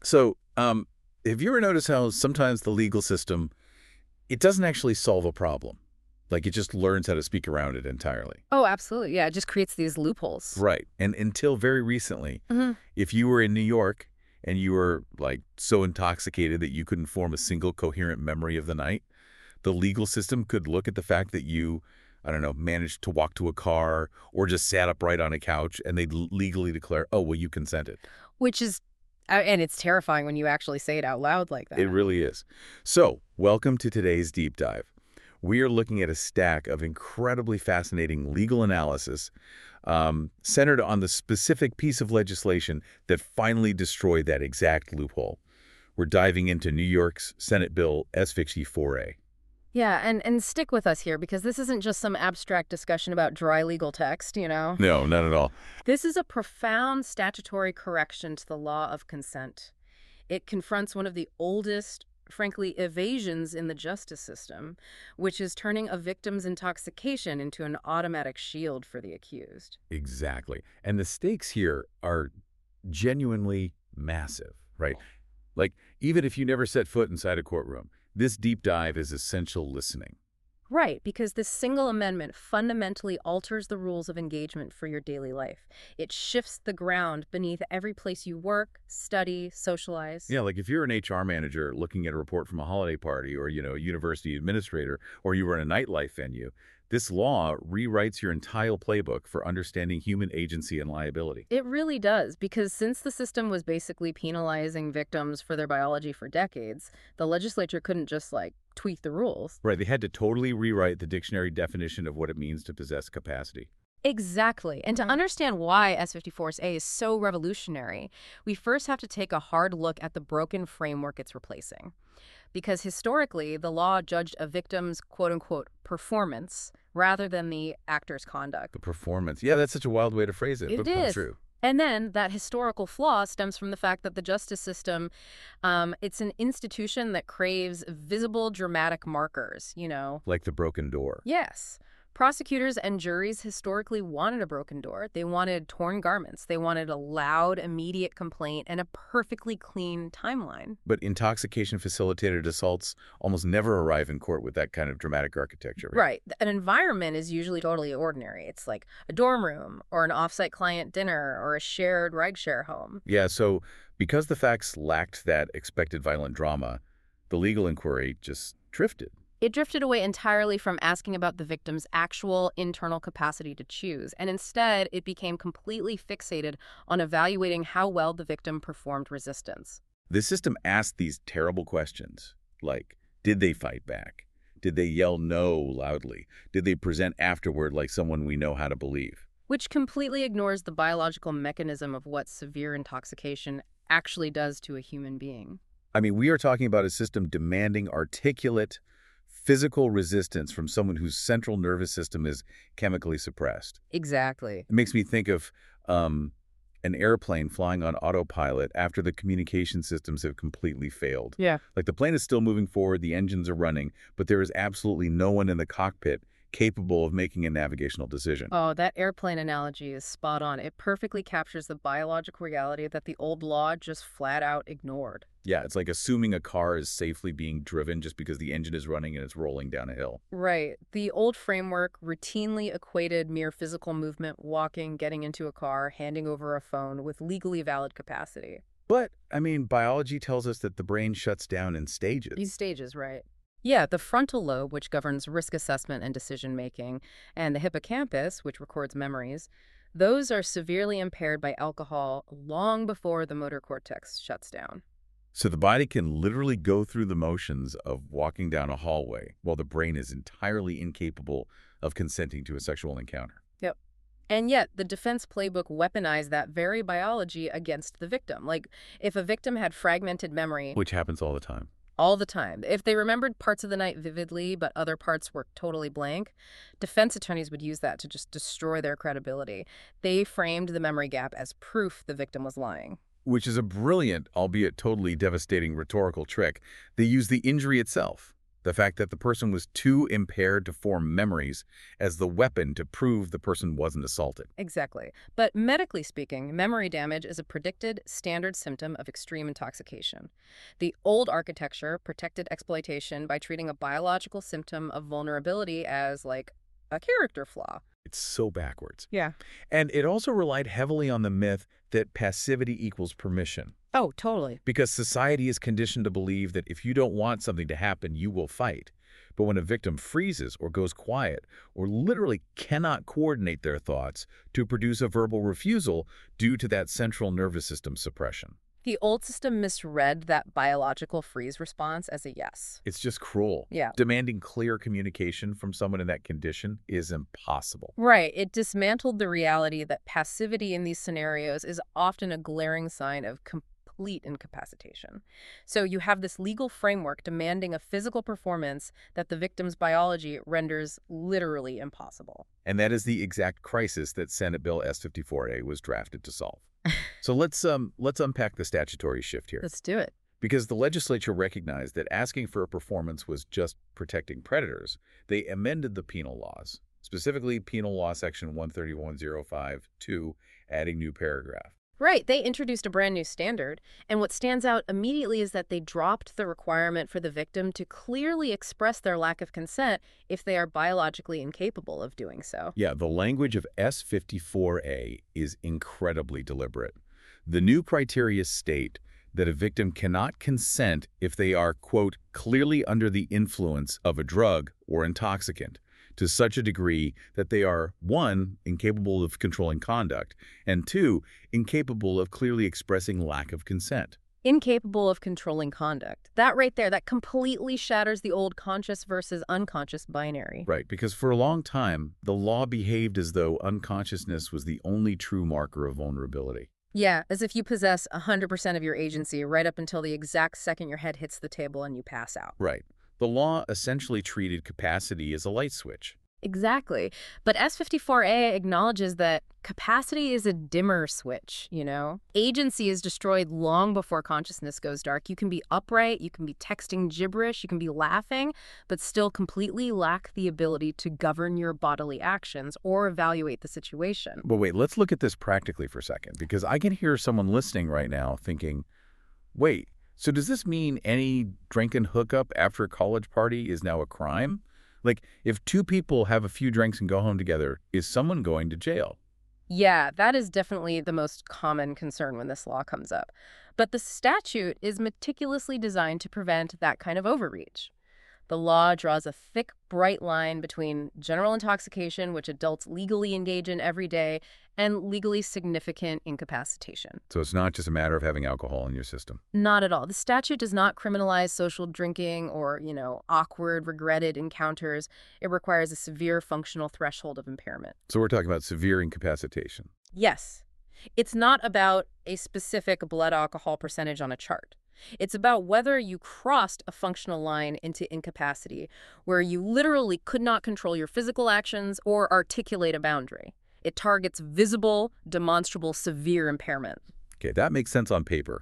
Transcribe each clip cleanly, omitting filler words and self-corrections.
So, have you ever noticed how sometimes the legal system, it doesn't actually solve a problem? Like it just learns how to speak around it entirely. Oh, absolutely. Yeah, it just creates these loopholes. Right. And until very recently, Hmm. if you were in New York and you were like so intoxicated that you couldn't form a single coherent memory of the night, the legal system could look at the fact that you, I don't know, managed to walk to a car or just sat upright on a couch and they'd legally declare, oh, well, you consented. Which is, and it's terrifying when you actually say it out loud like It that. really is. So, welcome to today's deep dive. We are looking at a stack of incredibly fascinating legal analysis centered on the specific piece of legislation that finally destroyed that exact loophole. We're diving into New York's Senate Bill S-54A. Yeah, and stick with us here because this isn't just some abstract discussion about dry legal text. No, not at all. This is a profound statutory correction to the law of consent. It confronts one of the oldest, frankly, evasions in the justice system, which is turning a victim's intoxication into an automatic shield for the accused. Exactly. And the stakes here are genuinely massive, right? Like, even if you never set foot inside a courtroom, this deep dive is essential listening. Right, because this single amendment fundamentally alters the rules of engagement for your daily life. It shifts the ground beneath every place you work, study, socialize. Yeah, like if you're an HR manager looking at a report from a holiday party or, a university administrator, or you run a nightlife venue, this law rewrites your entire playbook for understanding human agency and liability. It really does, because since the system was basically penalizing victims for their biology for decades, the legislature couldn't just, tweak the rules. Right, they had to totally rewrite the dictionary definition of what it means to possess capacity. Exactly. And to understand why S54A is so revolutionary, we first have to take a hard look at the broken framework it's replacing. Because historically, the law judged a victim's quote unquote performance rather than the actor's conduct. The performance. Yeah, that's such a wild way to phrase it, It but is. true. And then that historical flaw stems from the fact that the justice system, it's an institution that craves visible dramatic markers. Like the broken door. Yes. Prosecutors and juries historically wanted a broken door. They wanted torn garments. They wanted a loud, immediate complaint and a perfectly clean timeline. But intoxication-facilitated assaults almost never arrive in court with that kind of dramatic architecture, right? Right. An environment is usually totally ordinary. It's like a dorm room or an offsite client dinner or a shared rideshare home. Yeah, so because the facts lacked that expected violent drama, the legal inquiry just drifted. It drifted away entirely from asking about the victim's actual internal capacity to choose, and instead it became completely fixated on evaluating how well the victim performed resistance. The system asked these terrible questions, like, did they fight back? Did they yell no loudly? Did they present afterward like someone we know how to believe? Which completely ignores the biological mechanism of what severe intoxication actually does to a human being. I mean, we are talking about a system demanding articulate, physical resistance from someone whose central nervous system is chemically suppressed. Exactly. It makes me think of an airplane flying on autopilot after the communication systems have completely failed. Yeah. Like the plane is still moving forward, the engines are running, but there is absolutely no one in the cockpit capable of making a navigational decision. Oh, that airplane analogy is spot on. It perfectly captures the biological reality that the old law just flat out ignored. Yeah, it's like assuming a car is safely being driven just because the engine is running and it's rolling down a hill. Right. The old framework routinely equated mere physical movement, walking, getting into a car, handing over a phone, with legally valid capacity. But, I mean, biology tells us that the brain shuts down in stages. These stages, right? Yeah, the frontal lobe, which governs risk assessment and decision making, and the hippocampus, which records memories, those are severely impaired by alcohol long before the motor cortex shuts down. So the body can literally go through the motions of walking down a hallway while the brain is entirely incapable of consenting to a sexual encounter. Yep. And yet, the defense playbook weaponized that very biology against the victim. Like, if a victim had fragmented memory Which happens all the time. all the time, if they remembered parts of the night vividly but other parts were totally blank, defense attorneys would use that to just destroy their credibility. They framed the memory gap as proof the victim was lying. Which is a brilliant, albeit totally devastating rhetorical trick. They use the injury itself, The fact that the person was too impaired to form memories as the weapon to prove the person wasn't assaulted. Exactly. But medically speaking, memory damage is a predicted standard symptom of extreme intoxication. The old architecture protected exploitation by treating a biological symptom of vulnerability as, like, a character flaw. It's so backwards. Yeah. And it also relied heavily on the myth that passivity equals permission. Oh, totally. Because society is conditioned to believe that if you don't want something to happen, you will fight. But when a victim freezes or goes quiet or literally cannot coordinate their thoughts to produce a verbal refusal due to that central nervous system suppression. The old system misread that biological freeze response as a yes. It's just cruel. Yeah. Demanding clear communication from someone in that condition is impossible. Right. It dismantled the reality that passivity in these scenarios is often a glaring sign of complete incapacitation. So you have this legal framework demanding a physical performance that the victim's biology renders literally impossible. And that is the exact crisis that Senate Bill S-54A was drafted to solve. So let's unpack the statutory shift here. Let's do it. Because the legislature recognized that asking for a performance was just protecting predators, they amended the penal laws, specifically Penal Law Section 131.05(2), adding new paragraph. Right. They introduced a brand new standard, and what stands out immediately is that they dropped the requirement for the victim to clearly express their lack of consent if they are biologically incapable of doing so. Yeah, the language of S-54A is incredibly deliberate. The new criteria state that a victim cannot consent if they are, quote, clearly under the influence of a drug or intoxicant, to such a degree that they are, 1, incapable of controlling conduct, and 2, incapable of clearly expressing lack of consent. Incapable of controlling conduct. That right there, that completely shatters the old conscious versus unconscious binary. Right, because for a long time, the law behaved as though unconsciousness was the only true marker of vulnerability. Yeah, as if you possess 100% of your agency right up until the exact second your head hits the table and you pass out. Right. The law essentially treated capacity as a light switch. Exactly. But S-54A acknowledges that capacity is a dimmer switch, you know? Agency is destroyed long before consciousness goes dark. You can be upright, you can be texting gibberish, you can be laughing, but still completely lack the ability to govern your bodily actions or evaluate the situation. But wait, let's look at this practically for a second, because I can hear someone listening right now thinking, wait, so does this mean any drunken hookup after a college party is now a crime? Like, if two people have a few drinks and go home together, is someone going to jail? Yeah, that is definitely the most common concern when this law comes up. But the statute is meticulously designed to prevent that kind of overreach. The law draws a thick, bright line between general intoxication, which adults legally engage in every day, and legally significant incapacitation. So it's not just a matter of having alcohol in your system. Not at all. The statute does not criminalize social drinking or, awkward, regretted encounters. It requires a severe functional threshold of impairment. So we're talking about severe incapacitation. Yes. It's not about a specific blood alcohol percentage on a chart. It's about whether you crossed a functional line into incapacity, where you literally could not control your physical actions or articulate a boundary. It targets visible, demonstrable, severe impairment. Okay, that makes sense on paper.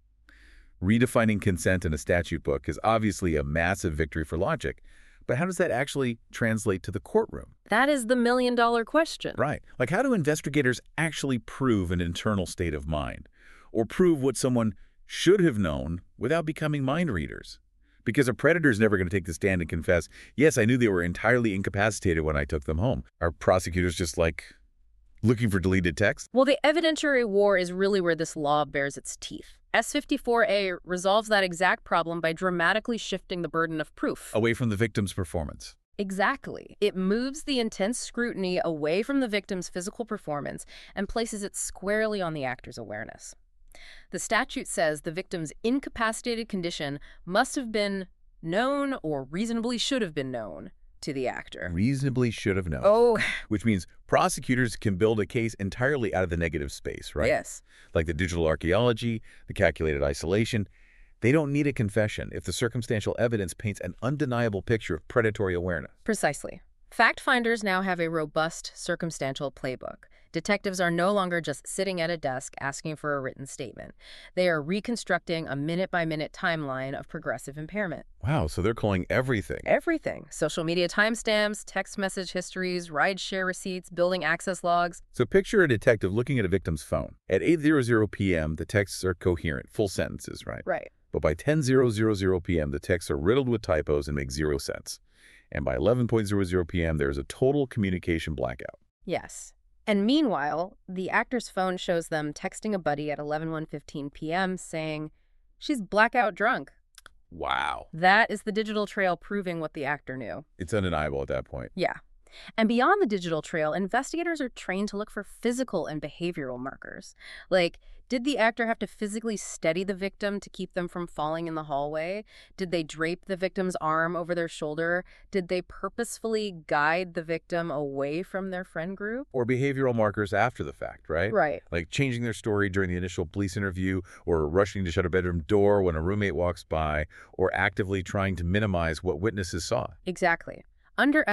Redefining consent in a statute book is obviously a massive victory for logic, but how does that actually translate to the courtroom? That is the million-dollar question. Right. Like, how do investigators actually prove an internal state of mind, or prove what someone should have known without becoming mind readers? Because a predator is never going to take the stand and confess, yes, I knew they were entirely incapacitated when I took them home. Are prosecutors just looking for deleted text? Well, the evidentiary war is really where this law bears its teeth. S-54A resolves that exact problem by dramatically shifting the burden of proof. Away from the victim's performance. Exactly. It moves the intense scrutiny away from the victim's physical performance and places it squarely on the actor's awareness. The statute says the victim's incapacitated condition must have been known or reasonably should have been known to the actor. Reasonably should have known. Oh. Which means prosecutors can build a case entirely out of the negative space, right? Yes. Like the digital archaeology, the calculated isolation. They don't need a confession if the circumstantial evidence paints an undeniable picture of predatory awareness. Precisely. Fact finders now have a robust circumstantial playbook Detectives are no longer just sitting at a desk asking for a written statement. They are reconstructing a minute-by-minute timeline of progressive impairment. Wow, so they're calling everything. Everything. Social media timestamps, text message histories, rideshare receipts, building access logs. So picture a detective looking at a victim's phone. At 8:00 p.m., the texts are coherent, full sentences, right? Right. But by 10:00 p.m., the texts are riddled with typos and make zero sense. And by 11:00 p.m., there's a total communication blackout. Yes. And meanwhile, the actor's phone shows them texting a buddy at 11:15 p.m. saying, "She's blackout drunk." Wow. That is the digital trail proving what the actor knew. It's undeniable at that point. Yeah. And beyond the digital trail, investigators are trained to look for physical and behavioral markers. Like, did the actor have to physically steady the victim to keep them from falling in the hallway? Did they drape the victim's arm over their shoulder? Did they purposefully guide the victim away from their friend group? Or behavioral markers after the fact, right? Right. Like changing their story during the initial police interview, or rushing to shut a bedroom door when a roommate walks by, or actively trying to minimize what witnesses saw. Exactly. Under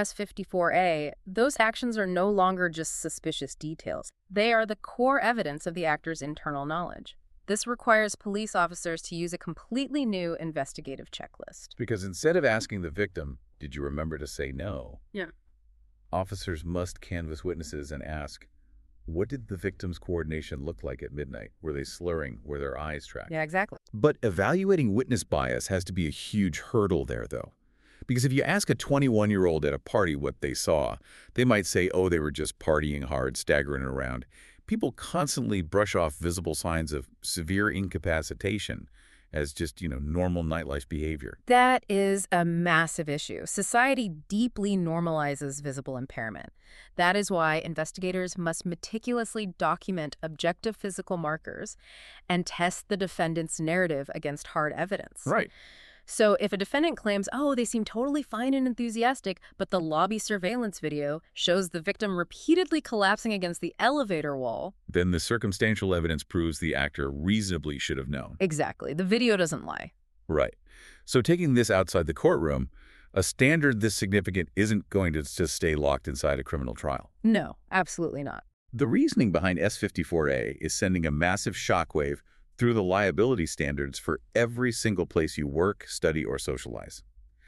S54A, those actions are no longer just suspicious details. They are the core evidence of the actor's internal knowledge. This requires police officers to use a completely new investigative checklist. Because instead of asking the victim, "Did you remember to say no?" Yeah. Officers must canvass witnesses and ask, what did the victim's coordination look like at midnight? Were they slurring? Were their eyes tracked? Yeah, exactly. But evaluating witness bias has to be a huge hurdle there, though. Because if you ask a 21-year-old at a party what they saw, they might say, oh, they were just partying hard, staggering around. People constantly brush off visible signs of severe incapacitation as just, normal nightlife behavior. That is a massive issue. Society deeply normalizes visible impairment. That is why investigators must meticulously document objective physical markers and test the defendant's narrative against hard evidence. Right. So if a defendant claims, oh, they seem totally fine and enthusiastic, but the lobby surveillance video shows the victim repeatedly collapsing against the elevator wall, then the circumstantial evidence proves the actor reasonably should have known. Exactly. The video doesn't lie. Right. So taking this outside the courtroom, a standard this significant isn't going to just stay locked inside a criminal trial. No, absolutely not. The reasoning behind S54A is sending a massive shockwave through the liability standards for every single place you work, study, or socialize.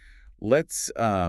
Let's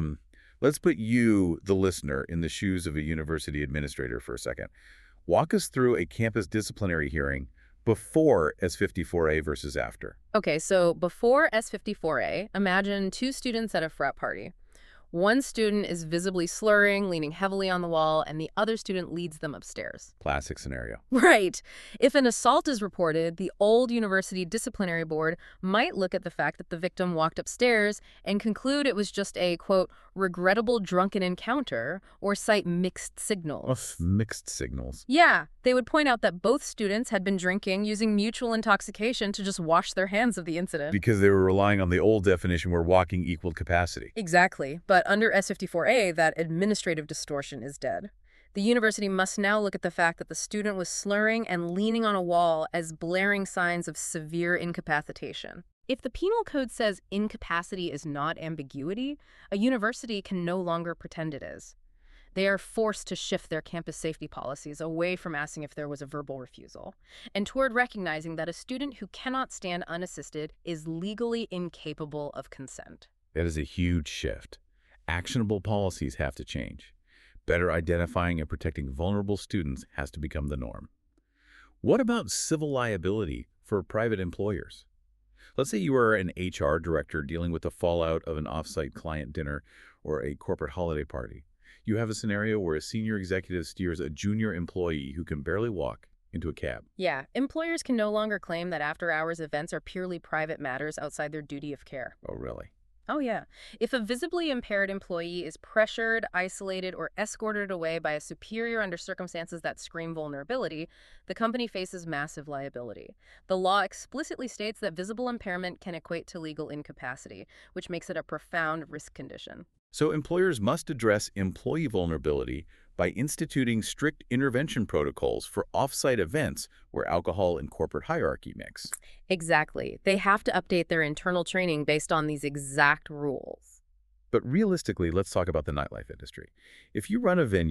put you, the listener, in the shoes of a university administrator for a second. Walk us through a campus disciplinary hearing before S54A versus after. Okay, so before S54A, imagine two students at a frat party. One student is visibly slurring, leaning heavily on the wall, and the other student leads them upstairs. Classic scenario. Right. If an assault is reported, the old university disciplinary board might look at the fact that the victim walked upstairs and conclude it was just a, quote, regrettable drunken encounter, or cite mixed signals. Mixed signals. Yeah, they would point out that both students had been drinking using mutual intoxication to just wash their hands of the incident. Because they were relying on the old definition where walking equaled capacity. Exactly. But under S54A, that administrative distortion is dead. The university must now look at the fact that the student was slurring and leaning on a wall as blaring signs of severe incapacitation. If the penal code says incapacity is not ambiguity, a university can no longer pretend it is. They are forced to shift their campus safety policies away from asking if there was a verbal refusal, and toward recognizing that a student who cannot stand unassisted is legally incapable of consent. That is a huge shift. Actionable policies have to change. Better identifying and protecting vulnerable students has to become the norm. What about civil liability for private employers? Let's say you are an HR director dealing with the fallout of an off-site client dinner or a corporate holiday party. You have a scenario where a senior executive steers a junior employee who can barely walk into a cab. Yeah, employers can no longer claim that after-hours events are purely private matters outside their duty of care. Oh, really? Oh, yeah. If a visibly impaired employee is pressured, isolated, or escorted away by a superior under circumstances that scream vulnerability, the company faces massive liability. The law explicitly states that visible impairment can equate to legal incapacity, which makes it a profound risk condition. So employers must address employee vulnerability by instituting strict intervention protocols for off-site events where alcohol and corporate hierarchy mix. Exactly. They have to update their internal training based on these exact rules. But realistically, let's talk about the nightlife industry. If you run a venue,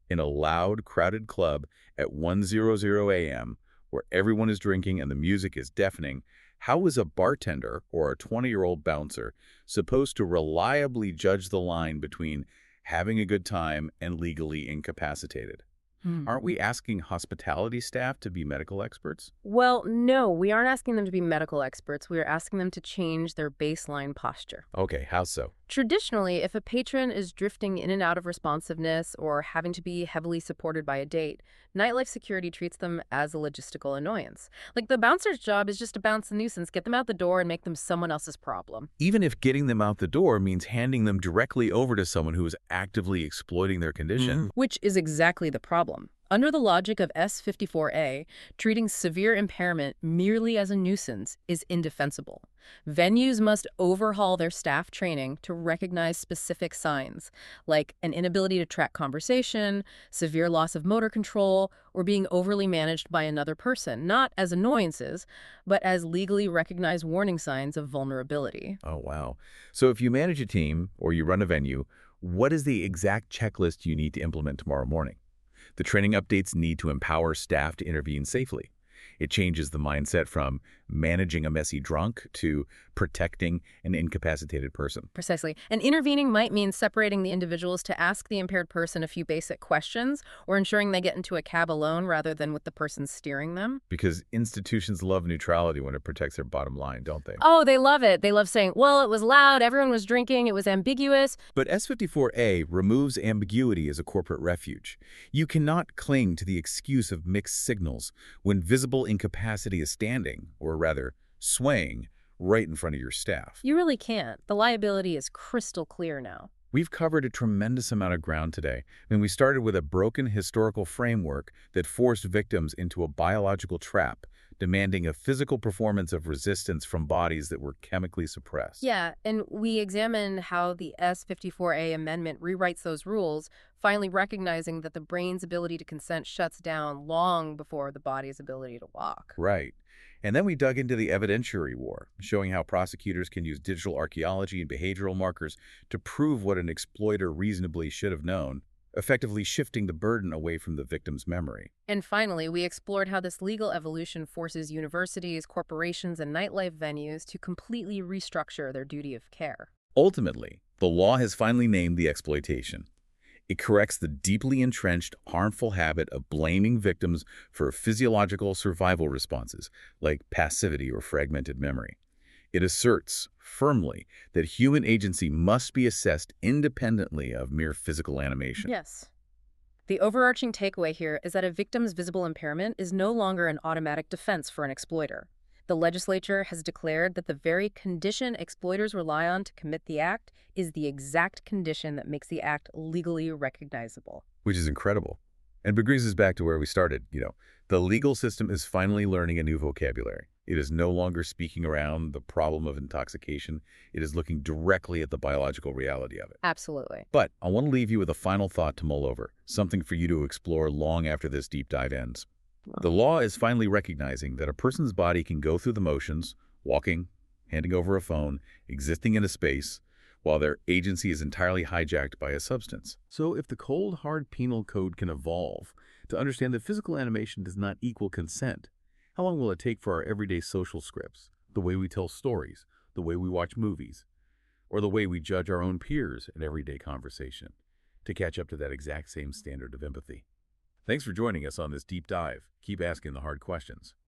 In a loud, crowded club at 1:00 a.m., where everyone is drinking and the music is deafening, how is a bartender or a 20-year-old bouncer supposed to reliably judge the line between having a good time and legally incapacitated? Aren't we asking hospitality staff to be medical experts? Well, no, we aren't asking them to be medical experts. We are asking them to change their baseline posture. Okay, how so? Traditionally, if a patron is drifting in and out of responsiveness or having to be heavily supported by a date, nightlife security treats them as a logistical annoyance. Like the bouncer's job is just to bounce the nuisance, get them out the door, and make them someone else's problem. Even if getting them out the door means handing them directly over to someone who is actively exploiting their condition. Which is exactly the problem. Under the logic of S54A, treating severe impairment merely as a nuisance is indefensible. Venues must overhaul their staff training to recognize specific signs, like an inability to track conversation, severe loss of motor control, or being overly managed by another person, not as annoyances, but as legally recognized warning signs of vulnerability. Oh, wow. So if you manage a team or you run a venue, what is the exact checklist you need to implement tomorrow morning? The training updates need to empower staff to intervene safely. It changes the mindset from managing a messy drunk to protecting an incapacitated person. Precisely. And intervening might mean separating the individuals to ask the impaired person a few basic questions or ensuring they get into a cab alone rather than with the person steering them. Because institutions love neutrality when it protects their bottom line, don't they? Oh, they love it. They love saying, well, it was loud, everyone was drinking, it was ambiguous. But S54A removes ambiguity as a corporate refuge. You cannot cling to the excuse of mixed signals when visible incapacity is standing, or rather, swaying, right in front of your staff. You really can't. The liability is crystal clear now. We've covered a tremendous amount of ground today, and we started with a broken historical framework that forced victims into a biological trap, demanding a physical performance of resistance from bodies that were chemically suppressed. Yeah, and we examine how the S54A amendment rewrites those rules, finally recognizing that the brain's ability to consent shuts down long before the body's ability to walk. Right. And then we dug into the evidentiary war, showing how prosecutors can use digital archaeology and behavioral markers to prove what an exploiter reasonably should have known, effectively shifting the burden away from the victim's memory. And finally, we explored how this legal evolution forces universities, corporations, and nightlife venues to completely restructure their duty of care. Ultimately, the law has finally named the exploitation. It corrects the deeply entrenched, harmful habit of blaming victims for physiological survival responses, like passivity or fragmented memory. It asserts, firmly, that human agency must be assessed independently of mere physical animation. Yes. The overarching takeaway here is that a victim's visible impairment is no longer an automatic defense for an exploiter. The legislature has declared that the very condition exploiters rely on to commit the act is the exact condition that makes the act legally recognizable. Which is incredible. And brings us back to where we started. The legal system is finally learning a new vocabulary. It is no longer speaking around the problem of intoxication. It is looking directly at the biological reality of it. Absolutely. But I want to leave you with a final thought to mull over, something for you to explore long after this deep dive ends. The law is finally recognizing that a person's body can go through the motions, walking, handing over a phone, existing in a space, while their agency is entirely hijacked by a substance. So if the cold, hard penal code can evolve to understand that physical animation does not equal consent, how long will it take for our everyday social scripts, the way we tell stories, the way we watch movies, or the way we judge our own peers in everyday conversation, to catch up to that exact same standard of empathy? Thanks for joining us on this deep dive. Keep asking the hard questions.